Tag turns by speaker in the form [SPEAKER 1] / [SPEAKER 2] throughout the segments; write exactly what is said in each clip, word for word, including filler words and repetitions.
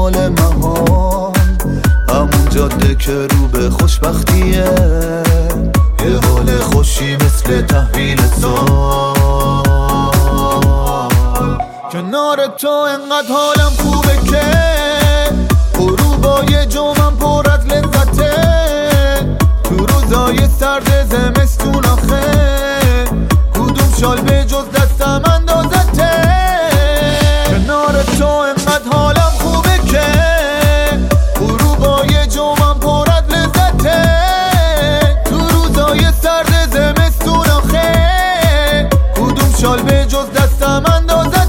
[SPEAKER 1] مال مهان، همون جاده که رو به خوشبختیه، یه حال خوشی مثل تحویل سال. کنار تو انقدر حالم خوبه که غروبای جمعم پر از لذته، تو روزای سرد زمستون آخه کدوم شال به جز دستم اندازته. کنار تو انقدر حالم خوبه که غروبای جمعم پر از لذته، تو روزای سرد زمستون آخه کدوم شال به جز دستم اندازته.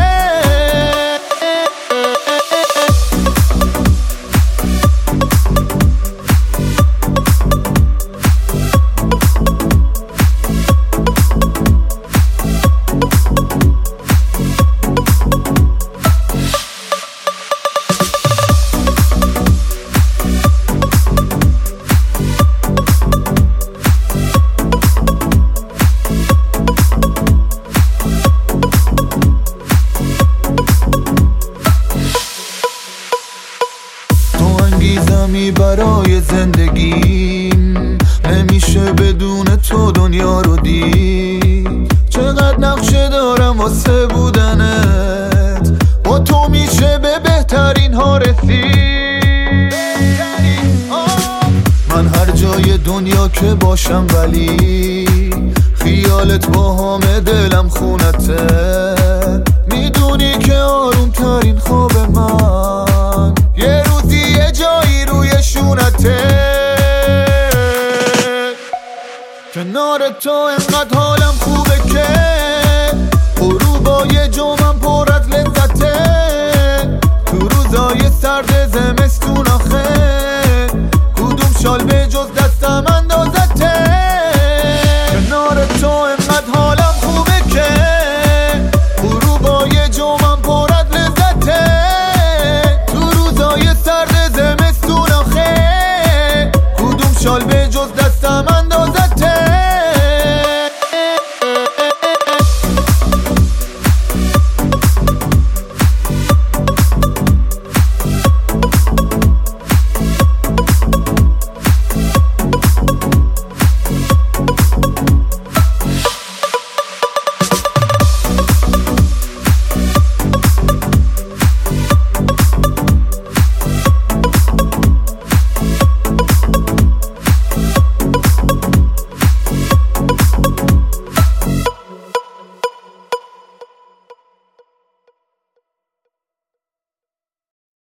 [SPEAKER 1] انگیزمی برای زندگیم، نمیشه بدون تو دنیا رو دید. چقدر نقشه دارم واسه بودنت، با تو میشه به بهترین ها رسید. من هر جای دنیا که باشم ولی خیالت با همه دلم خونته. میدونی که آروم ترین خواب من یه روزی یه جایی روی شونته. کنار تو انقدر